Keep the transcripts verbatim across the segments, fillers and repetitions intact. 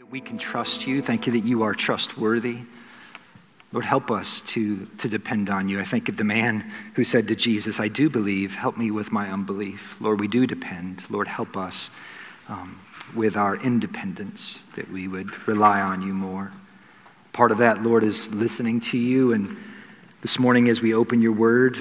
We can trust you. Thank you that you are trustworthy. Lord, help us to, to depend on you. I think of the man who said to Jesus, I do believe, help me with my unbelief. Lord, we do depend. Lord, help us um, with our independence, that we would rely on you more. Part of that, Lord, is listening to you. And this morning as we open your word,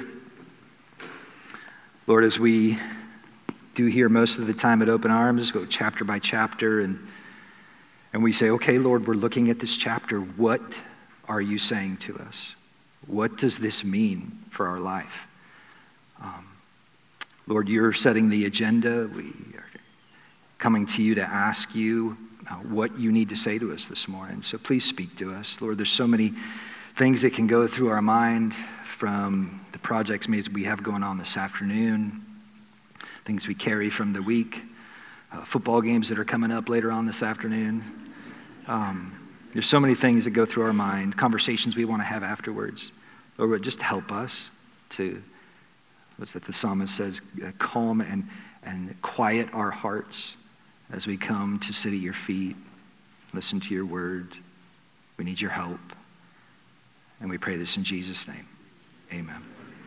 Lord, as we do here most of the time at Open Arms, go chapter by chapter, and And we say, okay, Lord, we're looking at this chapter. What are you saying to us? What does this mean for our life? Um, Lord, you're setting the agenda. We are coming to you to ask you uh, what you need to say to us this morning. So please speak to us. Lord, there's so many things that can go through our mind from the projects we have going on this afternoon, things we carry from the week, uh, football games that are coming up later on this afternoon. Um, there's so many things that go through our mind, conversations we want to have afterwards. Lord, just help us to, what's that the psalmist says, uh, calm and, and quiet our hearts as we come to sit at your feet, listen to your word. We need your help. And we pray this in Jesus' name. Amen.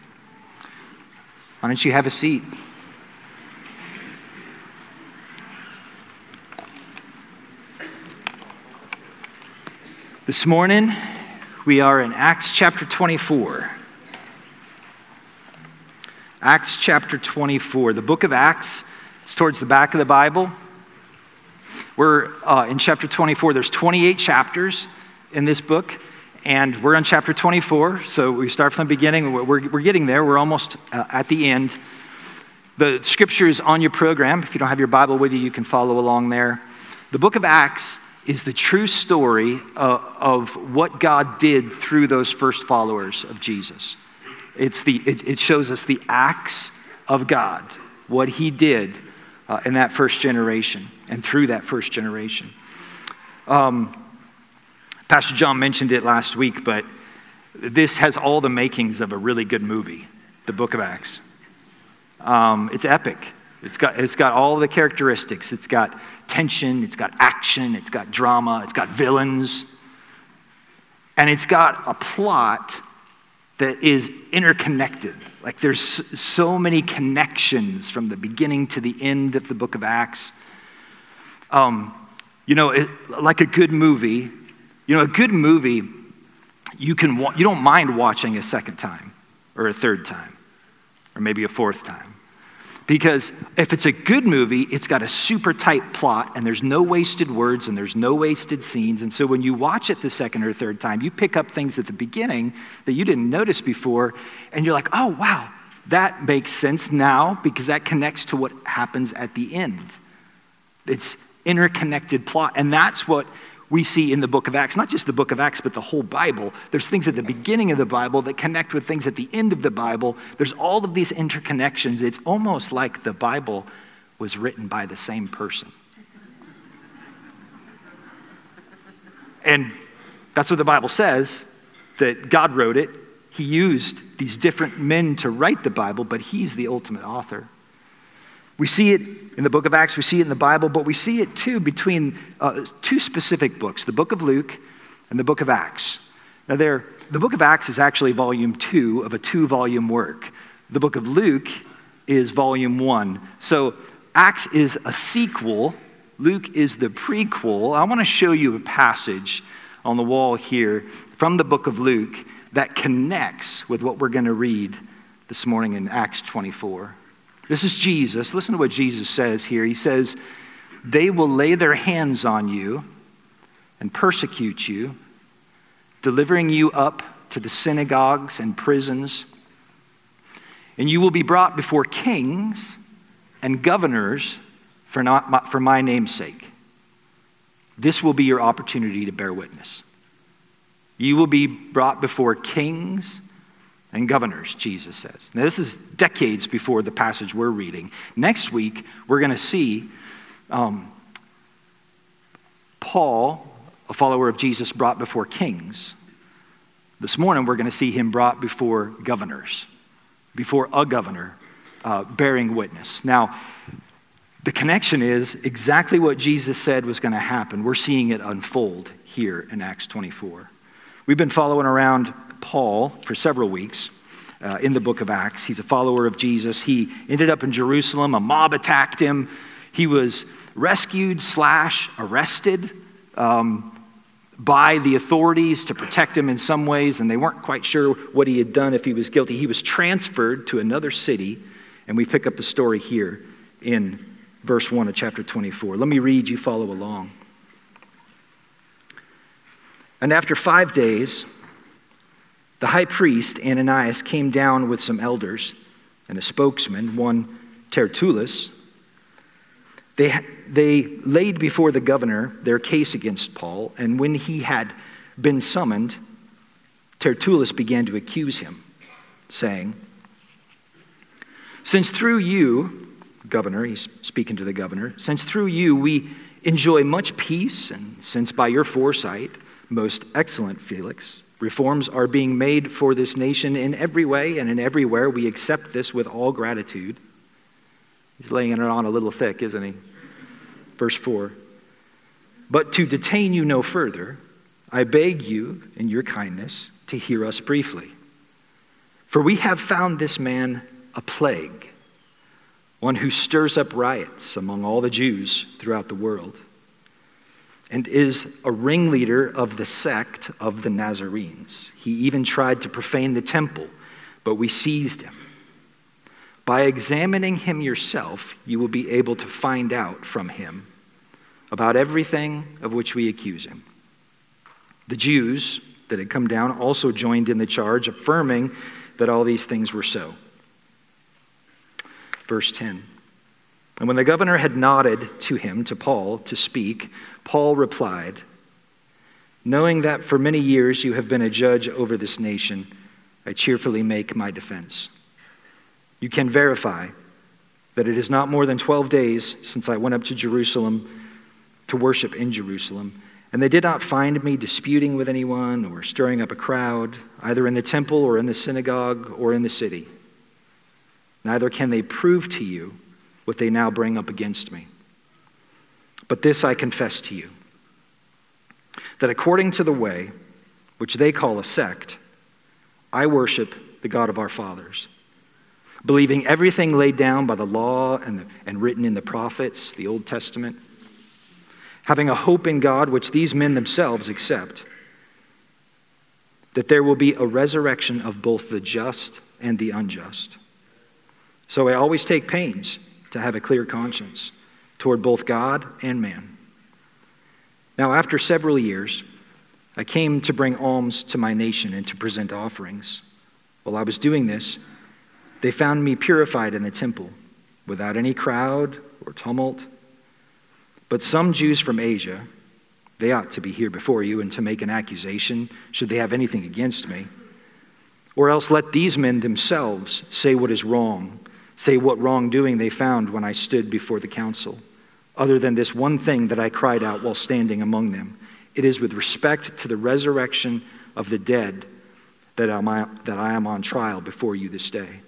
Why don't you have a seat? This morning, we are in Acts chapter twenty-four. Acts chapter twenty-four. The book of Acts is towards the back of the Bible. We're uh, in chapter twenty-four. There's twenty-eight chapters in this book, and we're on chapter twenty-four. So we start from the beginning. We're, we're getting there. We're almost uh, at the end. The scripture is on your program. If you don't have your Bible with you, you can follow along there. The book of Acts is the true story uh, of what God did through those first followers of Jesus. It's the it, it shows us the acts of God, what he did uh, in that first generation and through that first generation. Um, Pastor John mentioned it last week, but this has all the makings of a really good movie, the book of Acts. Um, it's epic. It's got it's got all the characteristics. It's got tension, it's got action, it's got drama, it's got villains. And it's got a plot that is interconnected. Like there's so many connections from the beginning to the end of the book of Acts. Um, you know, it, like a good movie, you know, a good movie, you can wa- you don't mind watching a second time or a third time or maybe a fourth time. Because if it's a good movie, it's got a super tight plot and there's no wasted words and there's no wasted scenes. And so when you watch it the second or third time, you pick up things at the beginning that you didn't notice before. And you're like, oh, wow, that makes sense now because that connects to what happens at the end. It's interconnected plot. And that's what we see in the book of Acts, not just the book of Acts, but the whole Bible. There's things at the beginning of the Bible that connect with things at the end of the Bible. There's all of these interconnections. It's almost like the Bible was written by the same person. And that's what the Bible says, that God wrote it. He used these different men to write the Bible, but he's the ultimate author. We see it in the book of Acts, we see it in the Bible, but we see it too between uh, two specific books, the book of Luke and the book of Acts. Now there, the book of Acts is actually volume two of a two-volume work. The book of Luke is volume one. So Acts is a sequel, Luke is the prequel. I want to show you a passage on the wall here from the book of Luke that connects with what we're going to read this morning in Acts twenty-four. This is Jesus. Listen to what Jesus says here. He says, they will lay their hands on you and persecute you, delivering you up to the synagogues and prisons. And you will be brought before kings and governors for, not, for my name's sake. This will be your opportunity to bear witness. You will be brought before kings and governors, Jesus says. Now, this is decades before the passage we're reading. Next week, we're going to see um, Paul, a follower of Jesus, brought before kings. This morning, we're going to see him brought before governors, before a governor, uh, bearing witness. Now, The connection is exactly what Jesus said was going to happen. We're seeing it unfold here in Acts twenty-four. We've been following around Paul for several weeks uh, in the book of Acts. He's a follower of Jesus. He ended up in Jerusalem. A mob attacked him. He was rescued slash arrested um, by the authorities to protect him in some ways, and they weren't quite sure what he had done, if he was guilty. He was transferred to another city, and we pick up the story here in verse one of chapter twenty-four. Let me read, you follow along. And after five days, the high priest, Ananias, came down with some elders and a spokesman, one Tertullus. They, they laid before the governor their case against Paul, and when he had been summoned, Tertullus began to accuse him, saying, "Since through you, governor," he's speaking to the governor, "since through you we enjoy much peace, and since by your foresight, most excellent Felix, reforms are being made for this nation in every way and in everywhere, we accept this with all gratitude." He's laying it on a little thick, isn't he? Verse four. "But to detain you no further, I beg you in your kindness to hear us briefly. For we have found this man a plague, one who stirs up riots among all the Jews throughout the world, and is a ringleader of the sect of the Nazarenes. He even tried to profane the temple, but we seized him. By examining him yourself, you will be able to find out from him about everything of which we accuse him." The Jews that had come down also joined in the charge, affirming that all these things were so. Verse ten. "And when the governor had nodded to him, to Paul, to speak, Paul replied, 'Knowing that for many years you have been a judge over this nation, I cheerfully make my defense. You can verify that it is not more than twelve days since I went up to Jerusalem to worship in Jerusalem, and they did not find me disputing with anyone or stirring up a crowd, either in the temple or in the synagogue or in the city. Neither can they prove to you what they now bring up against me. But this I confess to you, that according to the way which they call a sect, I worship the God of our fathers, believing everything laid down by the law and, the, and written in the prophets, the Old Testament, having a hope in God which these men themselves accept, that there will be a resurrection of both the just and the unjust. So I always take pains to have a clear conscience toward both God and man. Now after several years, I came to bring alms to my nation and to present offerings. While I was doing this, they found me purified in the temple, without any crowd or tumult. But some Jews from Asia, they ought to be here before you and to make an accusation, should they have anything against me. Or else let these men themselves say what is wrong, say what wrongdoing they found when I stood before the council, other than this one thing that I cried out while standing among them. It is with respect to the resurrection of the dead that I am on trial before you this day.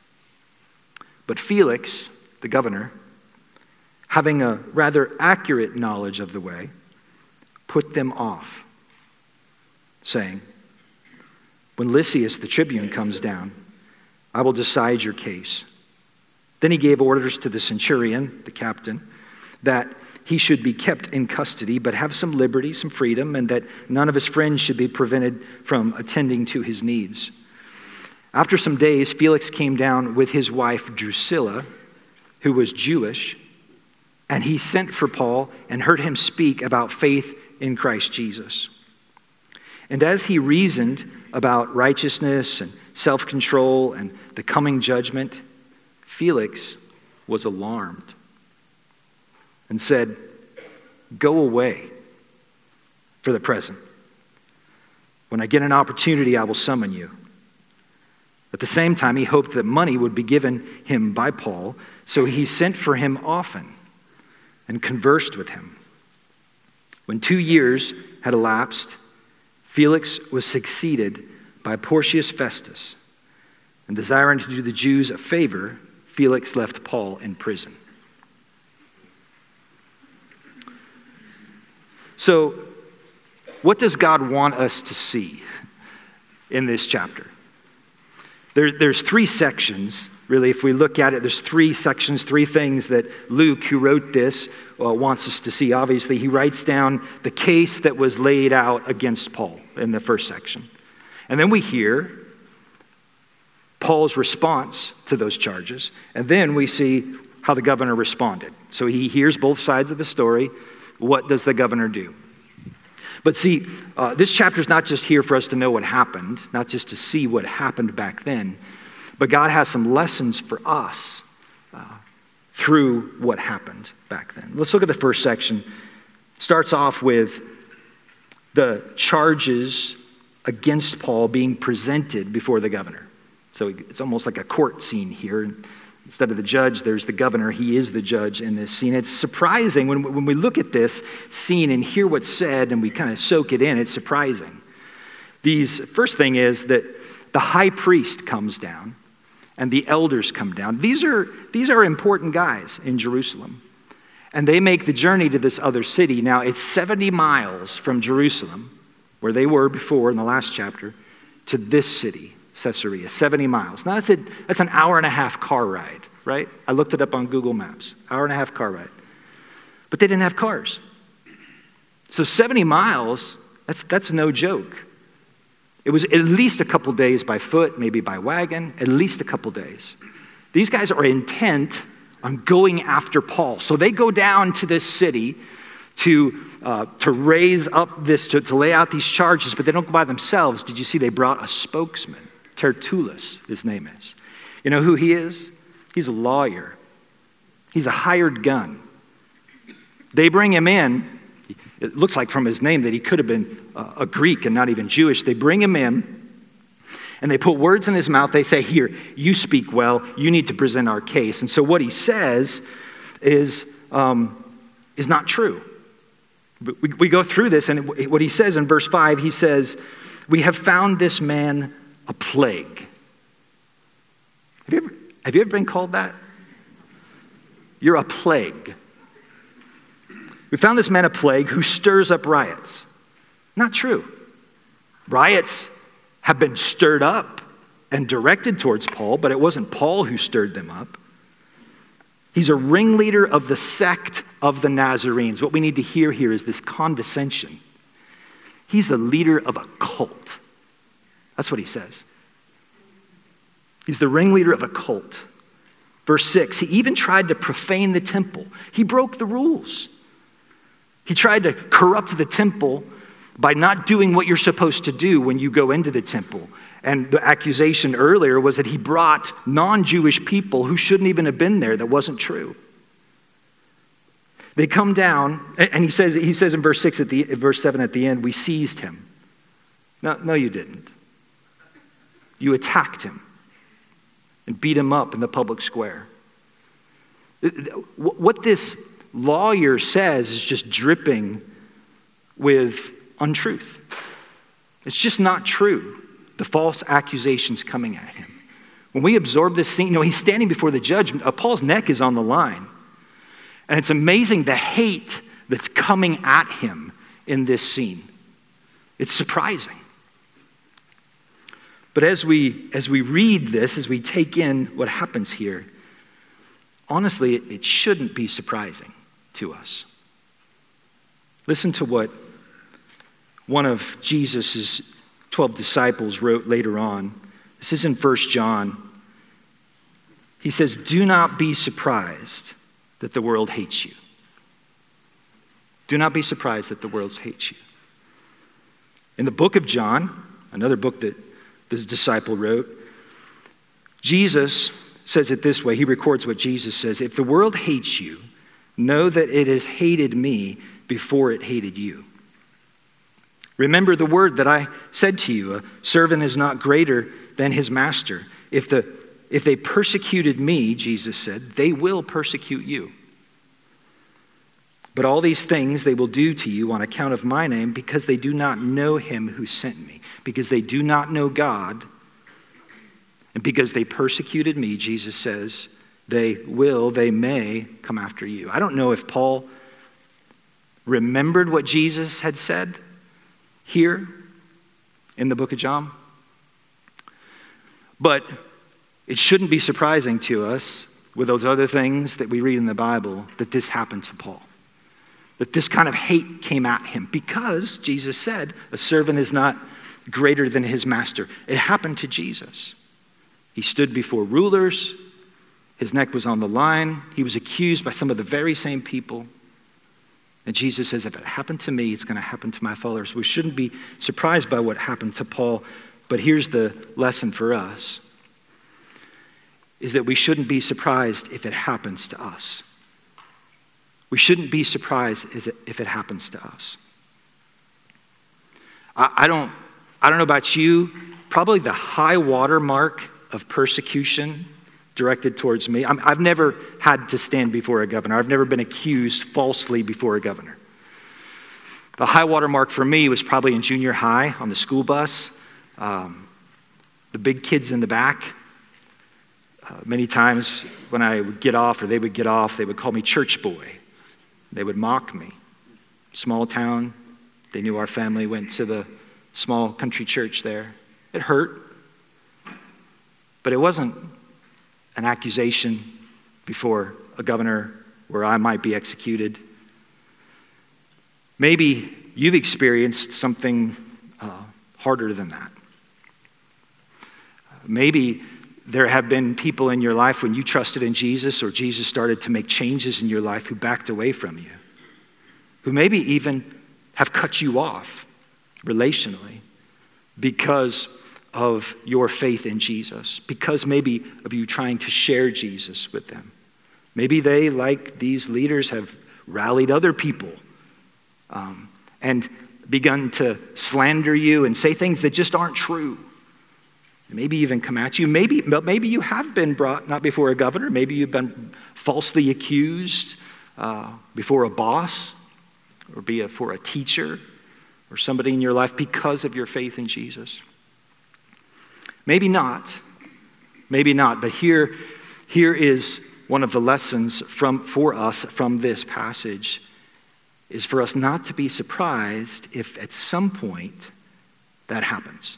But Felix, the governor, having a rather accurate knowledge of the way, put them off, saying, when Lysias the tribune comes down, I will decide your case. Then he gave orders to the centurion, the captain, that he should be kept in custody, but have some liberty, some freedom, and that none of his friends should be prevented from attending to his needs. After some days, Felix came down with his wife Drusilla, who was Jewish, and he sent for Paul and heard him speak about faith in Christ Jesus. And as he reasoned about righteousness and self-control and the coming judgment, Felix was alarmed and said, go away for the present. When I get an opportunity, I will summon you. At the same time, he hoped that money would be given him by Paul, so he sent for him often and conversed with him. When two years had elapsed, Felix was succeeded by Porcius Festus, and desiring to do the Jews a favor, Felix left Paul in prison. So, what does God want us to see in this chapter? There, there's three sections, really. If we look at it, there's three sections, three things that Luke, who wrote this, uh, wants us to see. Obviously, he writes down the case that was laid out against Paul in the first section. And then we hear Paul's response to those charges. And then we see how the governor responded. So he hears both sides of the story. What does the governor do? But see, uh, this chapter is not just here for us to know what happened, not just to see what happened back then, but God has some lessons for us uh, through what happened back then. Let's look at the first section. It starts off with the charges against Paul being presented before the governor. So it's almost like a court scene here. Instead of the judge, there's the governor. He is the judge in this scene. It's surprising when, when we look at this scene and hear what's said and we kind of soak it in, it's surprising. These first thing is that the high priest comes down and the elders come down. These are, these are important guys in Jerusalem. And they make the journey to this other city. Now, it's seventy miles from Jerusalem, where they were before in the last chapter, to this city, Caesarea, seventy miles. Now, that's, a, that's an hour and a half car ride, right? I looked it up on Google Maps. Hour and a half car ride. But they didn't have cars. So seventy miles, that's, that's no joke. It was at least a couple days by foot, maybe by wagon, at least a couple days. These guys are intent on going after Paul. So they go down to this city to uh, to raise up this, to, to lay out these charges, but they don't go by themselves. Did you see they brought a spokesman? Tertullus, his name is. You know who he is? He's a lawyer. He's a hired gun. They bring him in. It looks like from his name that he could have been a Greek and not even Jewish. They bring him in, and they put words in his mouth. They say, here, you speak well. You need to present our case. And so what he says is, um, is not true. We, we go through this, and what he says in verse five, he says, we have found this man a plague. Have you ever, have you ever been called that? You're a plague. We found this man a plague who stirs up riots. Not true. Riots have been stirred up and directed towards Paul, but it wasn't Paul who stirred them up. He's a ringleader of the sect of the Nazarenes. What we need to hear here is this condescension. He's the leader of a cult. That's what he says. He's the ringleader of a cult. Verse six, he even tried to profane the temple. He broke the rules. He tried to corrupt the temple by not doing what you're supposed to do when you go into the temple. And the accusation earlier was that he brought non-Jewish people who shouldn't even have been there. That wasn't true. They come down, and he says, he says in verse six, at the verse seven at the end, we seized him. No, no, you didn't. You attacked him and beat him up in the public square. What this lawyer says is just dripping with untruth. It's just not true. The false accusations coming at him. When we absorb this scene, you know, he's standing before the judge. Uh, Paul's neck is on the line. And it's amazing the hate that's coming at him in this scene. It's surprising. But as we as we read this, as we take in what happens here, honestly, it, it shouldn't be surprising to us. Listen to what one of Jesus' twelve disciples wrote later on. This is in First John. He says, do not be surprised that the world hates you. Do not be surprised that the world hates you. In the book of John, another book that this disciple wrote, Jesus says it this way. He records what Jesus says. If the world hates you, know that it has hated me before it hated you. Remember the word that I said to you, a servant is not greater than his master. If the if they persecuted me, Jesus said, they will persecute you. But all these things they will do to you on account of my name, because they do not know him who sent me, because they do not know God, and because they persecuted me, Jesus says, they will, they may come after you. I don't know if Paul remembered what Jesus had said here in the book of John. But it shouldn't be surprising to us with those other things that we read in the Bible that this happened to Paul. That this kind of hate came at him because Jesus said, a servant is not greater than his master. It happened to Jesus. He stood before rulers. His neck was on the line. He was accused by some of the very same people. And Jesus says, if it happened to me, it's going to happen to my followers. We shouldn't be surprised by what happened to Paul. But here's the lesson for us, is that we shouldn't be surprised if it happens to us. We shouldn't be surprised if it happens to us. I don't, I don't know about you, probably the high water mark of persecution directed towards me. I'm, I've never had to stand before a governor. I've never been accused falsely before a governor. The high water mark for me was probably in junior high on the school bus. Um, the big kids in the back. Uh, many times when I would get off or they would get off, they would call me church boy. They would mock me. Small town. They knew our family went to the small country church there. It hurt. But it wasn't an accusation before a governor where I might be executed. Maybe you've experienced something uh, harder than that. Maybe there have been people in your life when you trusted in Jesus or Jesus started to make changes in your life who backed away from you, who maybe even have cut you off relationally because of your faith in Jesus, because maybe of you trying to share Jesus with them. Maybe they, like these leaders, have rallied other people um, and begun to slander you and say things that just aren't true. Maybe even come at you. Maybe, maybe you have been brought, not before a governor, maybe you've been falsely accused uh, before a boss or be a, for a teacher or somebody in your life because of your faith in Jesus. Maybe not. Maybe not. But here, here is one of the lessons from for us from this passage, is for us not to be surprised if at some point that happens.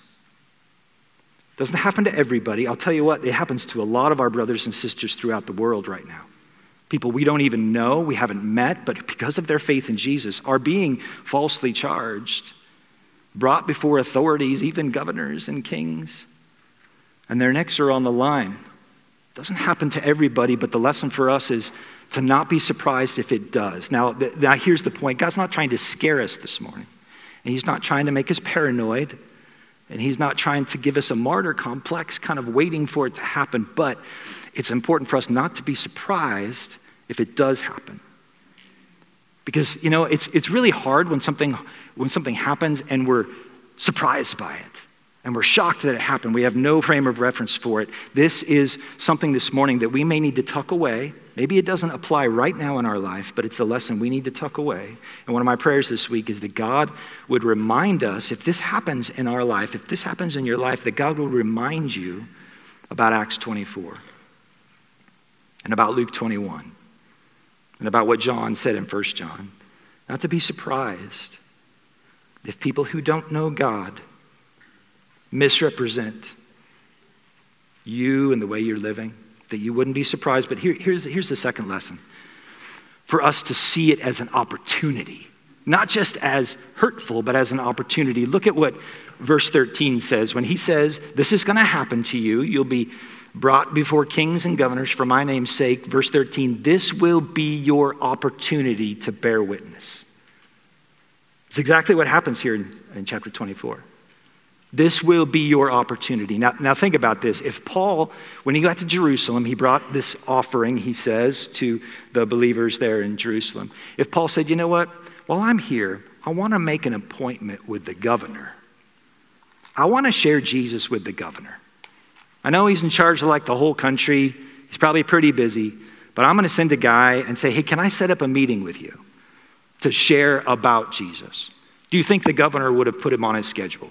It doesn't happen to everybody. I'll tell you what, it happens to a lot of our brothers and sisters throughout the world right now. People we don't even know, we haven't met, but because of their faith in Jesus are being falsely charged, brought before authorities, even governors and kings, and their necks are on the line. It doesn't happen to everybody, but the lesson for us is to not be surprised if it does. Now, th- now here's the point. God's not trying to scare us this morning, and he's not trying to make us paranoid. And he's not trying to give us a martyr complex, kind of waiting for it to happen. But it's important for us not to be surprised if it does happen. Because, you know, it's it's really hard when something when something happens and we're surprised by it. And we're shocked that it happened. We have no frame of reference for it. This is something this morning that we may need to tuck away. Maybe it doesn't apply right now in our life, but it's a lesson we need to tuck away. And one of my prayers this week is that God would remind us, if this happens in our life, if this happens in your life, that God will remind you about Acts twenty-four and about Luke twenty-one and about what John said in First John. Not to be surprised if people who don't know God misrepresent you and the way you're living, that you wouldn't be surprised. But here, here's, here's the second lesson. For us to see it as an opportunity, not just as hurtful, but as an opportunity. Look at what verse thirteen says. When he says, this is going to happen to you, you'll be brought before kings and governors for my name's sake. Verse thirteen, this will be your opportunity to bear witness. It's exactly what happens here in, in chapter twenty-four. This will be your opportunity. Now, now think about this. If Paul, when he got to Jerusalem, he brought this offering, he says, to the believers there in Jerusalem. If Paul said, you know what, while I'm here, I want to make an appointment with the governor. I want to share Jesus with the governor. I know he's in charge of like the whole country. He's probably pretty busy, but I'm going to send a guy and say, hey, can I set up a meeting with you to share about Jesus? Do you think the governor would have put him on his schedule?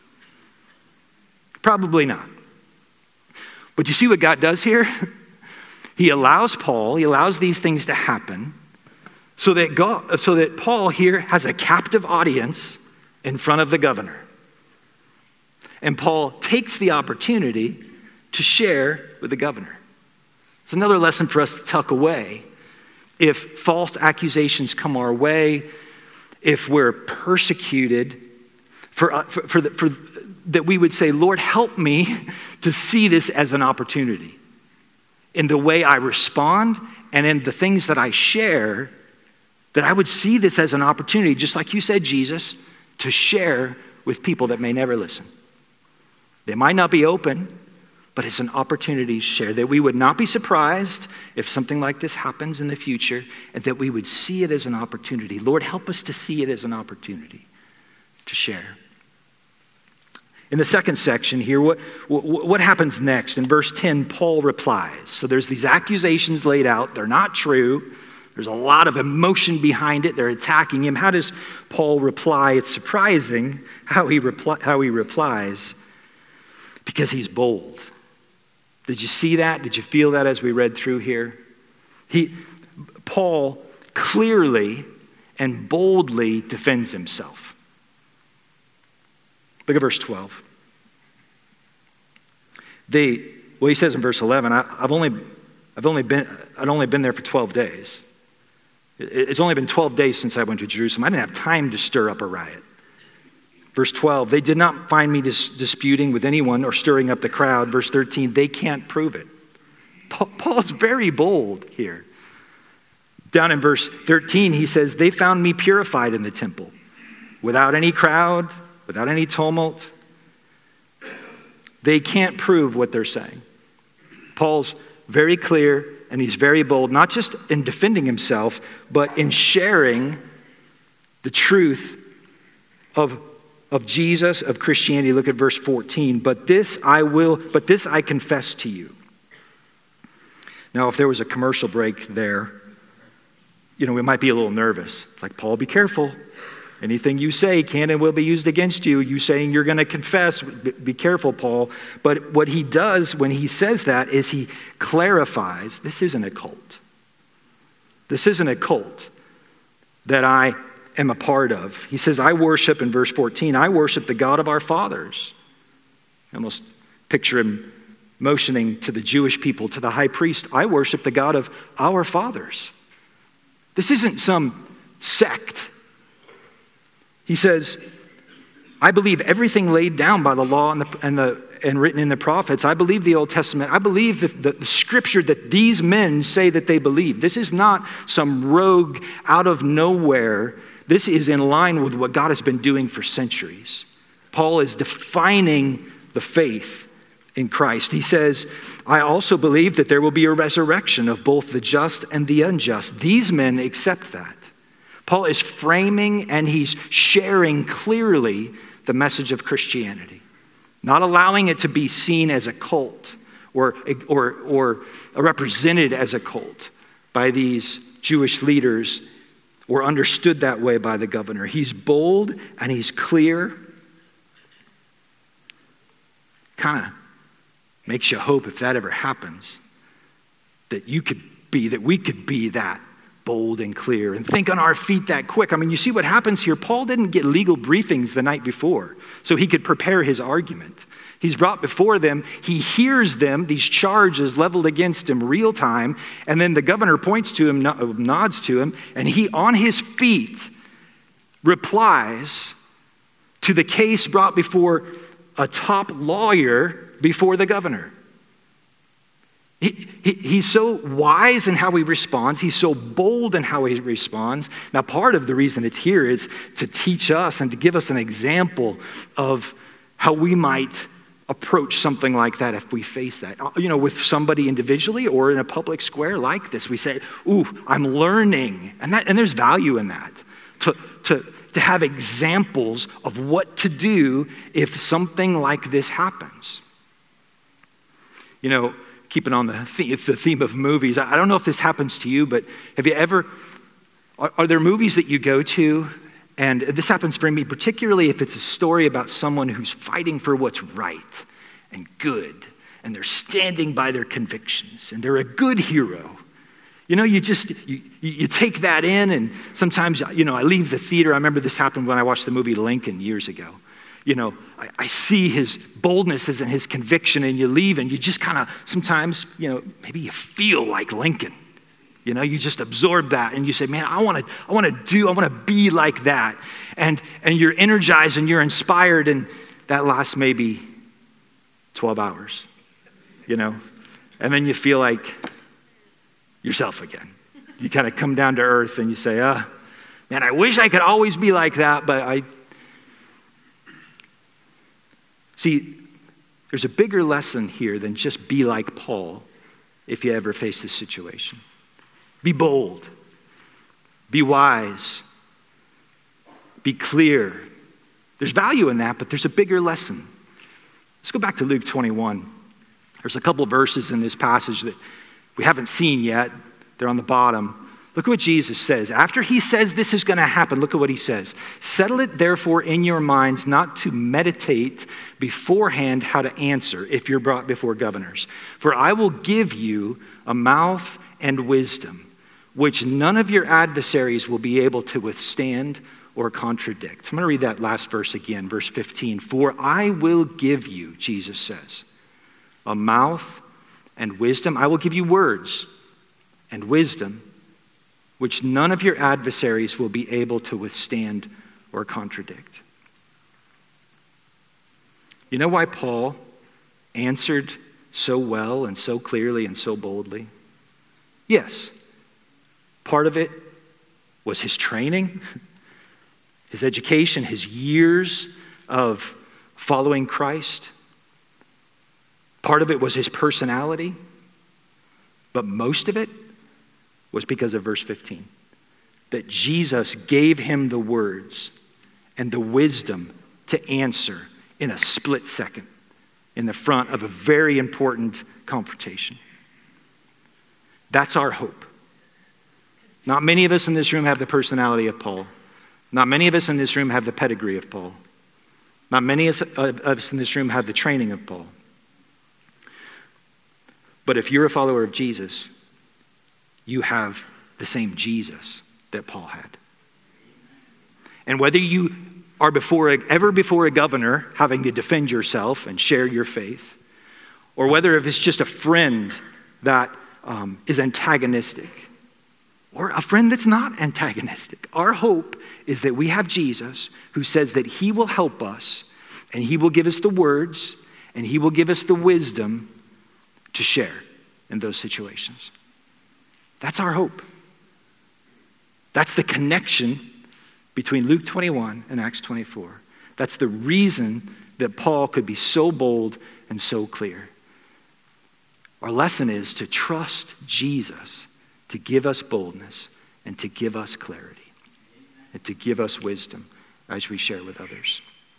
Probably not. But you see what God does here? He allows Paul, he allows these things to happen So that God, so that Paul here has a captive audience in front of the governor. And Paul takes the opportunity to share with the governor. It's another lesson for us to tuck away. If false accusations come our way, if we're persecuted, for, uh, for, for, the, for that we would say, Lord, help me to see this as an opportunity in the way I respond and in the things that I share, that I would see this as an opportunity, just like you said, Jesus, to share with people that may never listen. They might not be open, but it's an opportunity to share, that we would not be surprised if something like this happens in the future, and that we would see it as an opportunity. Lord, help us to see it as an opportunity to share. In the second section here, what, what, what happens next? In verse ten, Paul replies. So there's these accusations laid out. They're not true. There's a lot of emotion behind it. They're attacking him. How does Paul reply? It's surprising how he, repli- how he replies, because he's bold. Did you see that? Did you feel that as we read through here? He, Paul clearly and boldly defends himself. Look at verse twelve. They, well, he says in verse eleven, I, I've only, I've only been, I'd only been there for twelve days. It's only been twelve days since I went to Jerusalem. I didn't have time to stir up a riot. Verse twelve, they did not find me dis- disputing with anyone or stirring up the crowd. Verse thirteen, they can't prove it. Paul, Paul's very bold here. Down in verse thirteen, he says, they found me purified in the temple, without any crowd, without any tumult. They can't prove what they're saying. Paul's very clear and he's very bold, not just in defending himself, but in sharing the truth of of Jesus, of Christianity. Look at verse fourteen. But this I will, but this I confess to you. Now, if there was a commercial break there, you know, we might be a little nervous. It's like, Paul, be careful. Anything you say can and will be used against you. You saying you're going to confess, be careful, Paul. But what he does when he says that is he clarifies, this isn't a cult. This isn't a cult that I am a part of. He says, I worship, in verse fourteen, I worship the God of our fathers. I almost picture him motioning to the Jewish people, to the high priest, I worship the God of our fathers. This isn't some sect. He says, I believe everything laid down by the law and, the, and, the, and written in the prophets. I believe the Old Testament. I believe the, the, the scripture that these men say that they believe. This is not some rogue out of nowhere. This is in line with what God has been doing for centuries. Paul is defining the faith in Christ. He says, I also believe that there will be a resurrection of both the just and the unjust. These men accept that. Paul is framing and he's sharing clearly the message of Christianity, not allowing it to be seen as a cult or, or, or represented as a cult by these Jewish leaders or understood that way by the governor. He's bold and he's clear. Kind of makes you hope if that ever happens, that you could be, that we could be that bold and clear and think on our feet that quick. I mean, you see what happens here. Paul didn't get legal briefings the night before so he could prepare his argument. He's brought before them. He hears them, these charges leveled against him real time. And then the governor points to him, nods to him, and he on his feet replies to the case brought before a top lawyer before the governor. He, he, he's so wise in how he responds. He's so bold in how he responds. Now, part of the reason it's here is to teach us and to give us an example of how we might approach something like that if we face that. You know, with somebody individually or in a public square like this, we say, ooh, I'm learning. And that, and there's value in that. To, to, to have examples of what to do if something like this happens. You know, keeping on the theme, it's the theme of movies. I don't know if this happens to you, but have you ever, are, are there movies that you go to, and this happens for me, particularly if it's a story about someone who's fighting for what's right and good, and they're standing by their convictions, and they're a good hero. You know, you just, you, you take that in, and sometimes, you know, I leave the theater. I remember this happened when I watched the movie Lincoln years ago. You know, I, I see his boldness and his conviction, and you leave, and you just kind of, sometimes, you know, maybe you feel like Lincoln. You know, you just absorb that, and you say, man, I want to I want to do, I want to be like that. And, and you're energized, and you're inspired, and that lasts maybe twelve hours, you know? And then you feel like yourself again. You kind of come down to earth and you say, ah, oh, man, I wish I could always be like that, but I... See, there's a bigger lesson here than just be like Paul if you ever face this situation. Be bold. Be wise. Be clear. There's value in that, but there's a bigger lesson. Let's go back to Luke twenty-one. There's a couple verses in this passage that we haven't seen yet. They're on the bottom. Look at what Jesus says. After he says this is going to happen, look at what he says. Settle it therefore in your minds not to meditate beforehand how to answer if you're brought before governors. For I will give you a mouth and wisdom, which none of your adversaries will be able to withstand or contradict. I'm going to read that last verse again, verse fifteen. For I will give you, Jesus says, a mouth and wisdom. I will give you words and wisdom, which none of your adversaries will be able to withstand or contradict. You know why Paul answered so well and so clearly and so boldly? Yes, part of it was his training, his education, his years of following Christ. Part of it was his personality, but most of it was because of verse fifteen, that Jesus gave him the words and the wisdom to answer in a split second in the front of a very important confrontation. That's our hope. Not many of us in this room have the personality of Paul. Not many of us in this room have the pedigree of Paul. Not many of us in this room have the training of Paul. But if you're a follower of Jesus, you have the same Jesus that Paul had. And whether you are before a, ever before a governor having to defend yourself and share your faith, or whether if it's just a friend that um, is antagonistic, or a friend that's not antagonistic, our hope is that we have Jesus who says that he will help us, and he will give us the words, and he will give us the wisdom to share in those situations. That's our hope. That's the connection between Luke twenty-one and Acts twenty-four. That's the reason that Paul could be so bold and so clear. Our lesson is to trust Jesus to give us boldness and to give us clarity and to give us wisdom as we share with others.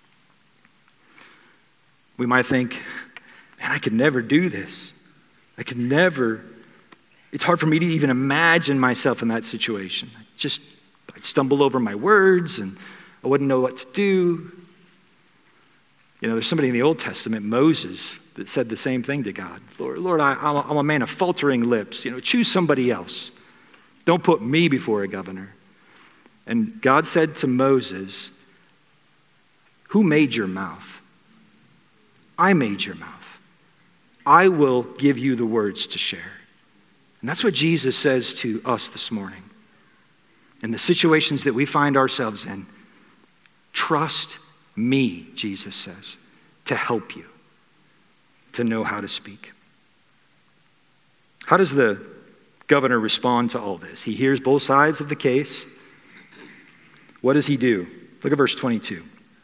We might think, man, I could never do this. I could never, it's hard for me to even imagine myself in that situation. I just, I'd stumble over my words and I wouldn't know what to do. You know, there's somebody in the Old Testament, Moses, that said the same thing to God. Lord, Lord I, I'm, a, I'm a man of faltering lips. You know, choose somebody else. Don't put me before a governor. And God said to Moses, who made your mouth? I made your mouth. I will give you the words to share. And that's what Jesus says to us this morning. In the situations that we find ourselves in, trust me, Jesus says, to help you, to know how to speak. How does the governor respond to all this? He hears both sides of the case. What does he do? Look at verse twenty-two.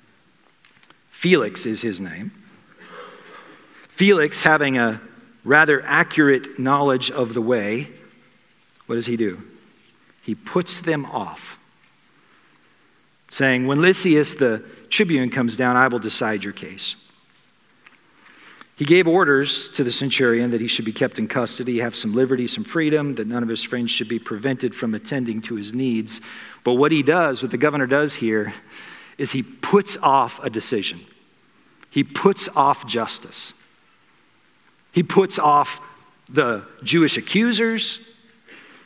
Felix is his name. Felix, having a rather accurate knowledge of the way, what does he do? He puts them off, saying, when Lysias the tribune comes down, I will decide your case. He gave orders to the centurion that he should be kept in custody, have some liberty, some freedom, that none of his friends should be prevented from attending to his needs. But what he does, what the governor does here, is he puts off a decision. He puts off justice. He puts off the Jewish accusers.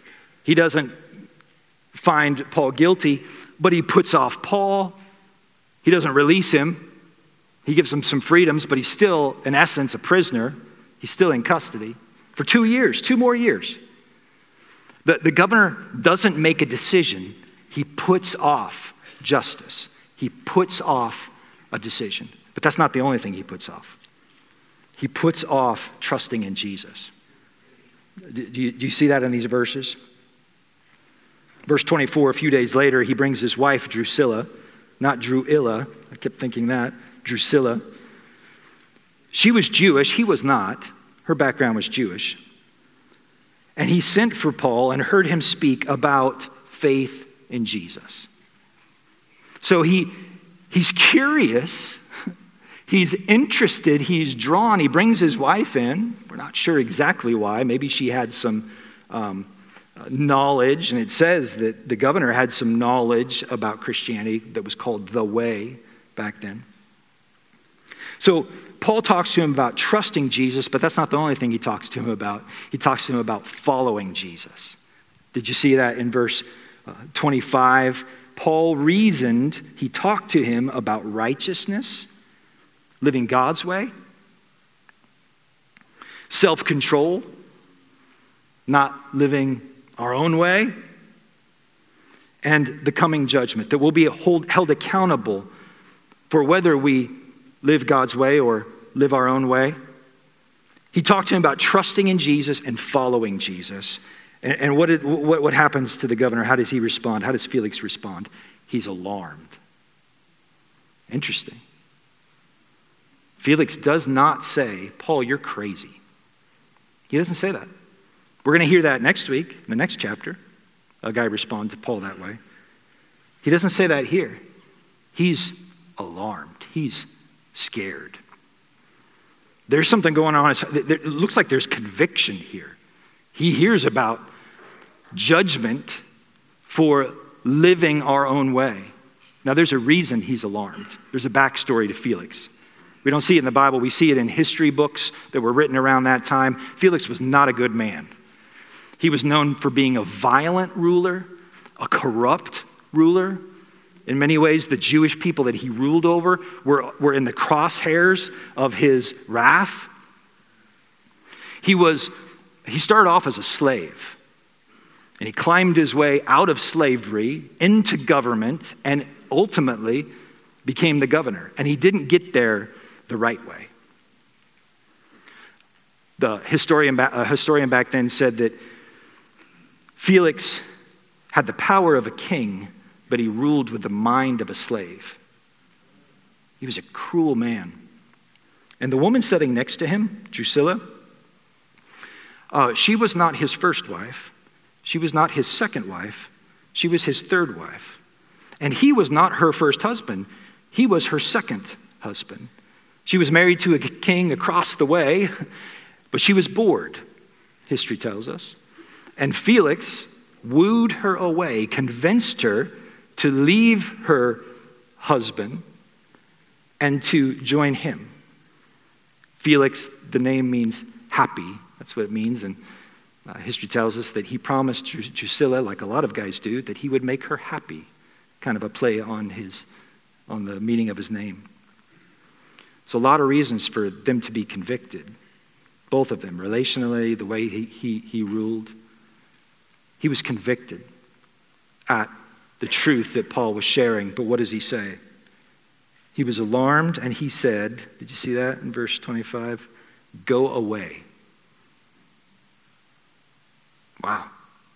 He doesn't find Paul guilty, but he puts off Paul. He doesn't release him. He gives him some freedoms, but he's still, in essence, a prisoner. He's still in custody for two years, two more years. The, the governor doesn't make a decision. He puts off justice. He puts off a decision. But that's not the only thing he puts off. He puts off trusting in Jesus. Do you, do you see that in these verses? Verse twenty-four, a few days later, he brings his wife, Drusilla, not Druilla. I kept thinking that. Drusilla. She was Jewish. He was not. Her background was Jewish. And he sent for Paul and heard him speak about faith in Jesus. So he he's curious. He's interested. He's drawn. He brings his wife in. We're not sure exactly why. Maybe she had some um, knowledge. And it says that the governor had some knowledge about Christianity that was called the Way back then. So Paul talks to him about trusting Jesus, but that's not the only thing he talks to him about. He talks to him about following Jesus. Did you see that in verse uh, twenty-five? Paul reasoned, he talked to him about righteousness, living God's way, self-control, not living our own way, and the coming judgment, that we'll be hold, held accountable for whether we live God's way or live our own way. He talked to him about trusting in Jesus and following Jesus. And, and what, it, what, what happens to the governor? How does he respond? How does Felix respond? He's alarmed. Interesting. Felix does not say, Paul, you're crazy. He doesn't say that. We're going to hear that next week, in the next chapter. A guy responds to Paul that way. He doesn't say that here. He's alarmed. He's scared. There's something going on. It looks like there's conviction here. He hears about judgment for living our own way. Now, there's a reason he's alarmed. There's a backstory to Felix. We don't see it in the Bible. We see it in history books that were written around that time. Felix was not a good man. He was known for being a violent ruler, a corrupt ruler. In many ways, the Jewish people that he ruled over were, were in the crosshairs of his wrath. He was, he started off as a slave, and he climbed his way out of slavery into government and ultimately became the governor. And he didn't get there the right way. The historian, a historian back then said that Felix had the power of a king, but he ruled with the mind of a slave. He was a cruel man. And the woman sitting next to him, Drusilla, uh, she was not his first wife. She was not his second wife. She was his third wife. And he was not her first husband. He was her second husband. She was married to a king across the way, but she was bored, history tells us. And Felix wooed her away, convinced her to leave her husband and to join him. Felix, the name means happy. That's what it means. And uh, history tells us that he promised Drusilla, like a lot of guys do, that he would make her happy. Kind of a play on his, on the meaning of his name. So a lot of reasons for them to be convicted. Both of them, relationally, the way he, he, he ruled. He was convicted at the truth that Paul was sharing. But what does he say? He was alarmed and he said, did you see that in verse twenty-five? Go away. Wow.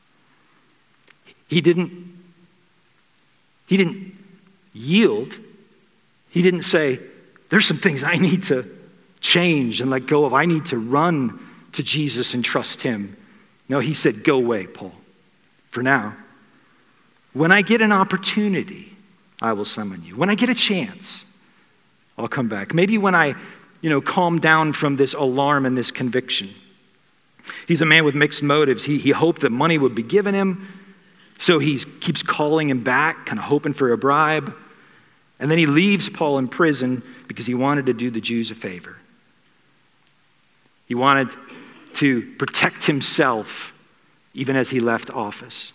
He didn't, he didn't yield. He didn't say, there's some things I need to change and let go of. I need to run to Jesus and trust him. No, he said, go away, Paul, for now. When I get an opportunity, I will summon you. When I get a chance, I'll come back. Maybe when I, you know, calm down from this alarm and this conviction. He's a man with mixed motives. He, he hoped that money would be given him, so he keeps calling him back, kind of hoping for a bribe. And then he leaves Paul in prison because he wanted to do the Jews a favor. He wanted to protect himself even as he left office.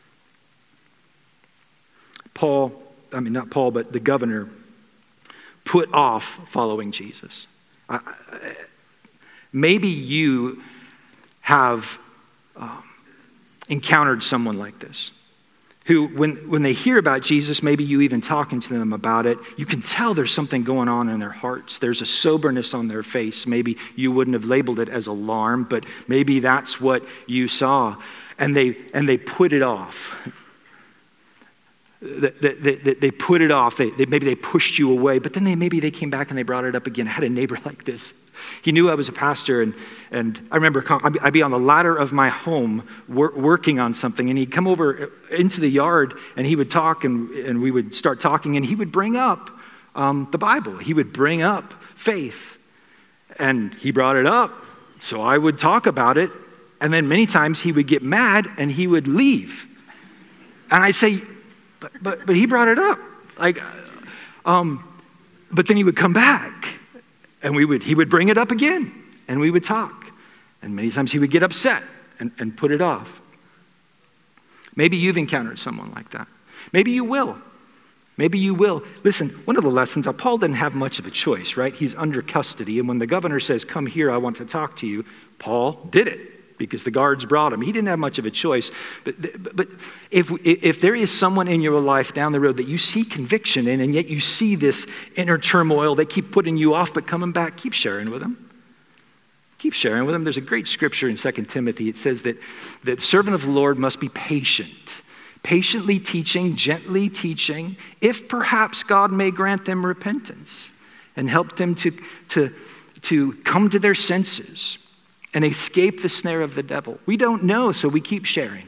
Paul, I mean, not Paul, but the governor put off following Jesus. I, I, maybe you have um, encountered someone like this, who, when, when they hear about Jesus, maybe you even talking to them about it, you can tell there's something going on in their hearts. There's a soberness on their face. Maybe you wouldn't have labeled it as alarm, but maybe that's what you saw. And they, and they put it off. They, they, they, they put it off. They, they, maybe they pushed you away, but then they, maybe they came back and they brought it up again. I had a neighbor like this. He knew I was a pastor, and, and I remember I'd be on the ladder of my home wor- working on something, and he'd come over into the yard, and he would talk, and, and we would start talking, and he would bring up um, the Bible. He would bring up faith, and he brought it up, so I would talk about it, and then many times he would get mad, and he would leave. And I'd say, but, but, but he brought it up. Like, um, but then he would come back. And we would, he would bring it up again, and we would talk. And many times he would get upset and, and put it off. Maybe you've encountered someone like that. Maybe you will. Maybe you will. Listen, one of the lessons, Paul didn't have much of a choice, right? He's under custody, and when the governor says, come here, I want to talk to you, Paul did it because the guards brought him. He didn't have much of a choice. But, but if, if there is someone in your life down the road that you see conviction in, and yet you see this inner turmoil, they keep putting you off but coming back, keep sharing with them. Keep sharing with them. There's a great scripture in Second Timothy. It says that the servant of the Lord must be patient, patiently teaching, gently teaching, if perhaps God may grant them repentance and help them to, to, to come to their senses and escape the snare of the devil. We don't know, so we keep sharing.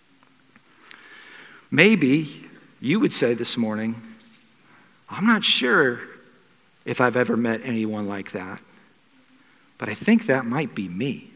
Maybe you would say this morning, I'm not sure if I've ever met anyone like that, but I think that might be me.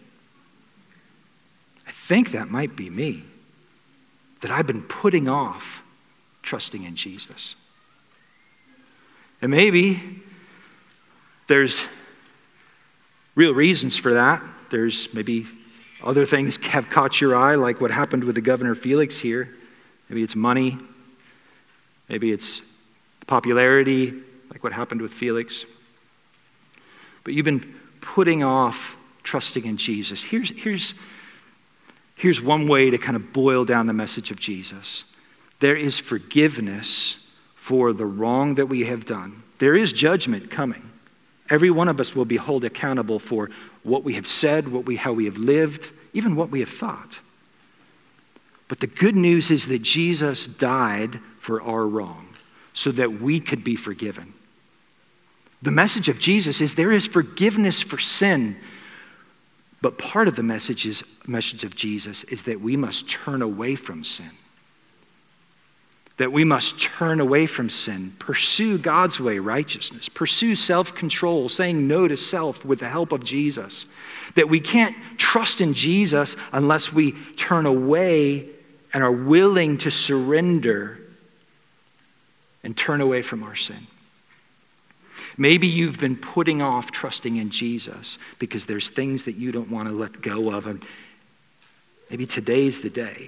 I think that might be me, that I've been putting off trusting in Jesus. And maybe there's real reasons for that. There's maybe other things have caught your eye, like what happened with the governor Felix here. Maybe it's money. Maybe it's popularity, like what happened with Felix. But you've been putting off trusting in Jesus. Here's, here's, here's one way to kind of boil down the message of Jesus. There is forgiveness for the wrong that we have done. There is judgment coming. Every one of us will be held accountable for what we have said, what we, how we have lived, even what we have thought. But the good news is that Jesus died for our wrong so that we could be forgiven. The message of Jesus is there is forgiveness for sin, but part of the message, is, message of Jesus is that we must turn away from sin. That we must turn away from sin, pursue God's way, righteousness, pursue self-control, saying no to self with the help of Jesus. That we can't trust in Jesus unless we turn away and are willing to surrender and turn away from our sin. Maybe you've been putting off trusting in Jesus because there's things that you don't want to let go of, and maybe today's the day.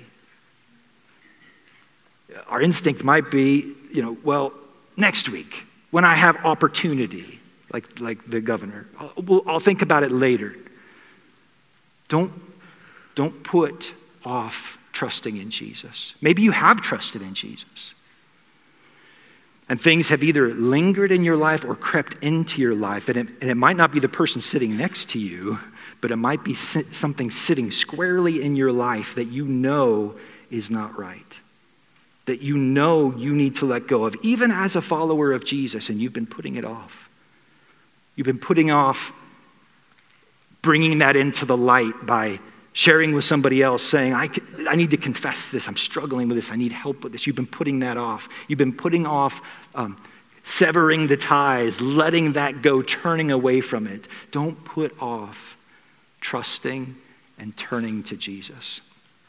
Our instinct might be, you know, well, next week when I have opportunity, like, like the governor, I'll, well, I'll think about it later. Don't, don't put off trusting in Jesus. Maybe you have trusted in Jesus, and things have either lingered in your life or crept into your life, and it, and it might not be the person sitting next to you, but it might be something sitting squarely in your life that you know is not right. That you know you need to let go of, even as a follower of Jesus, and you've been putting it off. You've been putting off bringing that into the light by sharing with somebody else, saying, I, I need to confess this, I'm struggling with this, I need help with this. You've been putting that off. You've been putting off um, severing the ties, letting that go, turning away from it. Don't put off trusting and turning to Jesus.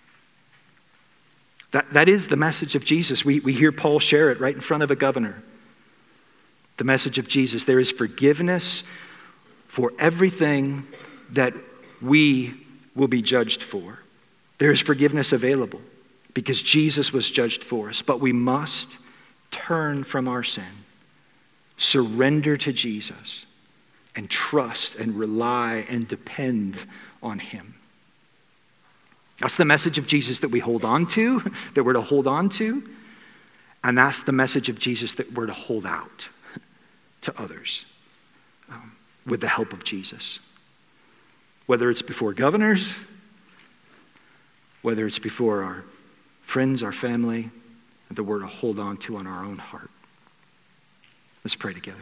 That, that is the message of Jesus. We, we hear Paul share it right in front of a governor. The message of Jesus. There is forgiveness for everything that we will be judged for. There is forgiveness available because Jesus was judged for us, but we must turn from our sin, surrender to Jesus, and trust and rely and depend on him. That's the message of Jesus that we hold on to, that we're to hold on to. And that's the message of Jesus that we're to hold out to others um, with the help of Jesus. Whether it's before governors, whether it's before our friends, our family, that we're to hold on to on our own heart. Let's pray together.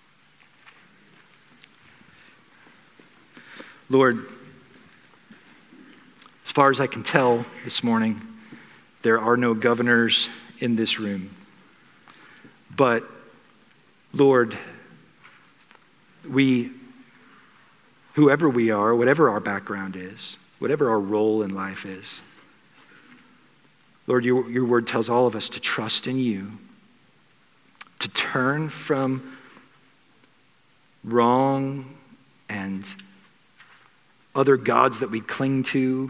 Lord, as far as I can tell this morning, there are no governors in this room. But, Lord, we, whoever we are, whatever our background is, whatever our role in life is, Lord, your, your word tells all of us to trust in you, to turn from wrong and other gods that we cling to,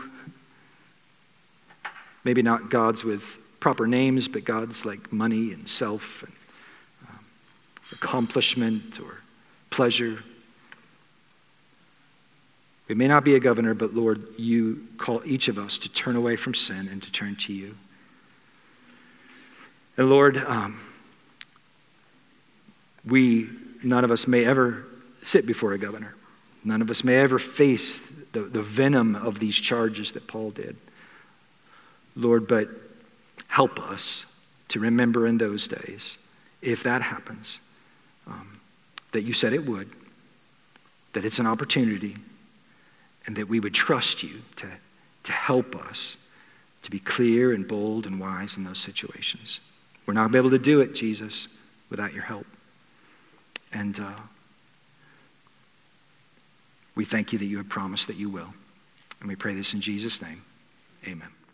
maybe not gods with proper names, but gods like money and self and um, accomplishment or pleasure. We may not be a governor, but Lord, you call each of us to turn away from sin and to turn to you. And Lord, um, we, none of us may ever sit before a governor. None of us may ever face the, the venom of these charges that Paul did. Lord, but help us to remember in those days, if that happens, um, that you said it would, that it's an opportunity, and that we would trust you to, to help us to be clear and bold and wise in those situations. We're not going to be able to do it, Jesus, without your help. And uh, we thank you that you have promised that you will. And we pray this in Jesus' name. Amen.